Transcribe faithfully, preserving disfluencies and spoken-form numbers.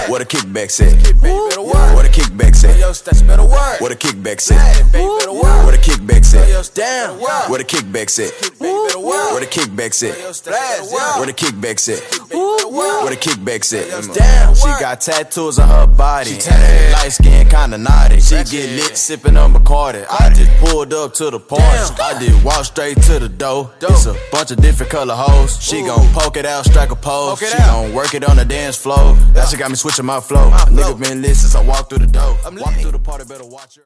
Where the kickbacks at? Where the kickbacks at? Where the kickbacks at? Where the kickbacks at? Damn. Where the kickbacks at? Where the kickbacks at? Where the kickbacks at? Where the kickbacks at? Damn. She got tattoos on her body. Light skin kinda naughty. She get lit sipping on Bacardi. I just pulled up to the party. I did walk straight to the door. It's a bunch of different color hoes. She gon' poke it out, strike a pose. She gon' work it on the dance floor. That shit got me switching my flow. A nigga been lit since I walked through the door. Walk through the party, better watch her.